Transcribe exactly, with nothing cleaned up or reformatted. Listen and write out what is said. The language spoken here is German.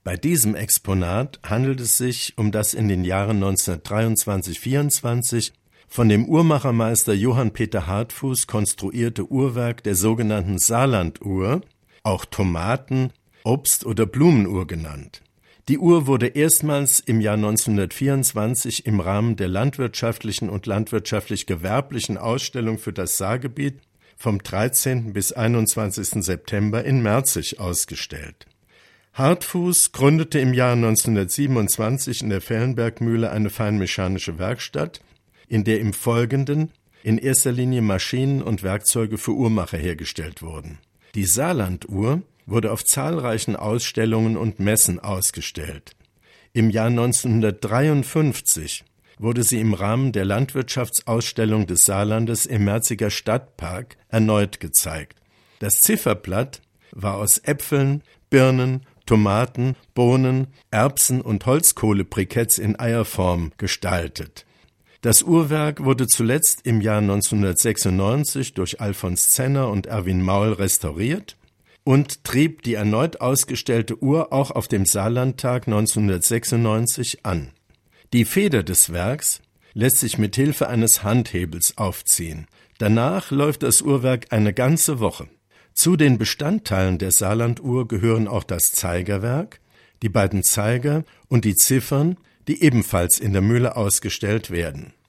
Bei diesem Exponat handelt es sich um das in den Jahren neunzehnhundertdreiundzwanzig vierundzwanzig von dem Uhrmachermeister Johann Peter Hartfuß konstruierte Uhrwerk der sogenannten Saarlanduhr, auch Tomaten-, Obst- oder Blumenuhr genannt. Die Uhr wurde erstmals im Jahr neunzehnhundertvierundzwanzig im Rahmen der landwirtschaftlichen und landwirtschaftlich-gewerblichen Ausstellung für das Saargebiet vom dreizehnten bis einundzwanzigsten September in Merzig ausgestellt. Hartfuß gründete im Jahr neunzehnhundertsiebenundzwanzig in der Fellenbergmühle eine feinmechanische Werkstatt, in der im Folgenden in erster Linie Maschinen und Werkzeuge für Uhrmacher hergestellt wurden. Die Saarlanduhr wurde auf zahlreichen Ausstellungen und Messen ausgestellt. Im Jahr neunzehnhundertdreiundfünfzig wurde sie im Rahmen der Landwirtschaftsausstellung des Saarlandes im Merziger Stadtpark erneut gezeigt. Das Zifferblatt war aus Äpfeln, Birnen, Tomaten, Bohnen, Erbsen und Holzkohlebriketts in Eierform gestaltet. Das Uhrwerk wurde zuletzt im Jahr neunzehnhundertsechsundneunzig durch Alfons Zenner und Erwin Maul restauriert und trieb die erneut ausgestellte Uhr auch auf dem Saarlandtag neunzehnhundertsechsundneunzig an. Die Feder des Werks lässt sich mit Hilfe eines Handhebels aufziehen. Danach läuft das Uhrwerk eine ganze Woche. Zu den Bestandteilen der Saarlanduhr gehören auch das Zeigerwerk, die beiden Zeiger und die Ziffern, die ebenfalls in der Mühle ausgestellt werden.